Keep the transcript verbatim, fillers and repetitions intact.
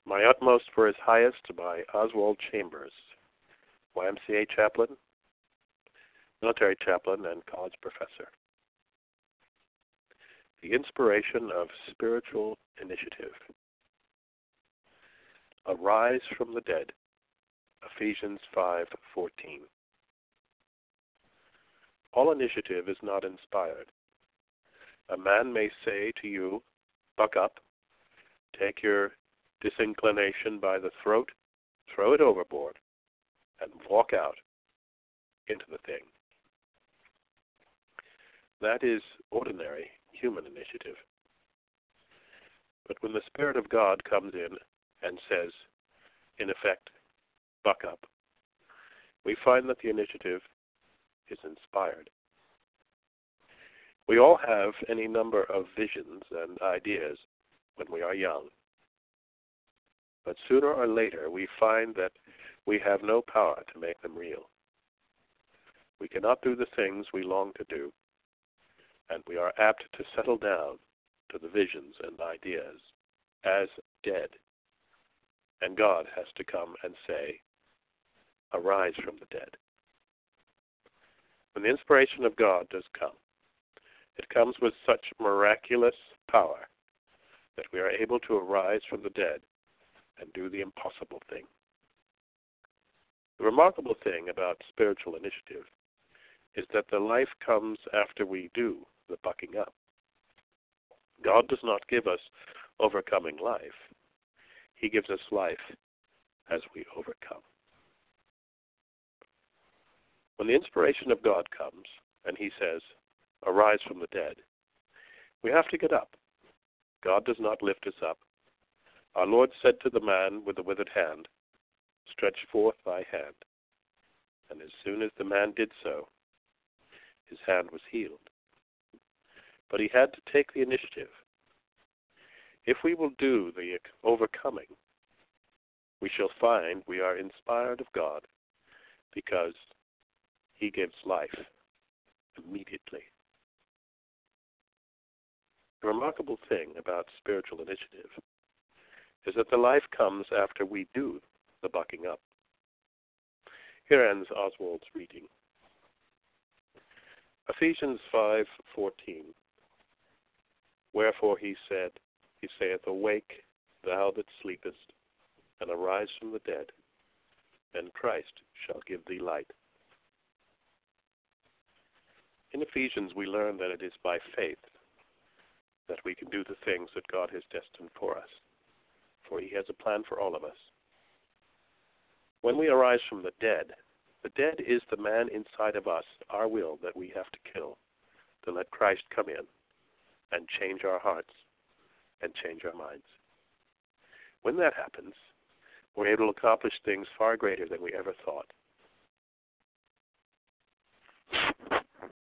My Utmost for His Highest by Oswald Chambers, Y M C A chaplain, military chaplain, and college professor. The inspiration of spiritual initiative. Arise from the dead, Ephesians five fourteen. All initiative is not inspired. A man may say to you, buck up, take your disinclination by the throat, throw it overboard, and walk out into the thing. That is ordinary human initiative. But when the Spirit of God comes in and says, in effect, buck up, we find that the initiative is inspired. We all have any number of visions and ideas when we are young. But sooner or later, we find that we have no power to make them real. We cannot do the things we long to do, and we are apt to settle down to the visions and ideas as dead. And God has to come and say, arise from the dead. When the inspiration of God does come, it comes with such miraculous power that we are able to arise from the dead and do the impossible thing. The remarkable thing about spiritual initiative is that the life comes after we do the bucking up. God does not give us overcoming life. He gives us life as we overcome. When the inspiration of God comes and he says, arise from the dead, we have to get up. God does not lift us up. Our Lord said to the man with the withered hand, stretch forth thy hand. And as soon as the man did so, his hand was healed. But he had to take the initiative. If we will do the overcoming, we shall find we are inspired of God because he gives life immediately. The remarkable thing about spiritual initiative is that the life comes after we do the bucking up. Here ends Oswald's reading. Ephesians five fourteen. Wherefore he said, he saith, awake, thou that sleepest, and arise from the dead, and Christ shall give thee light. In Ephesians we learn that it is by faith that we can do the things that God has destined for us, for he has a plan for all of us. When we arise from the dead, the dead is the man inside of us, our will, that we have to kill to let Christ come in and change our hearts and change our minds. When that happens, we're able to accomplish things far greater than we ever thought.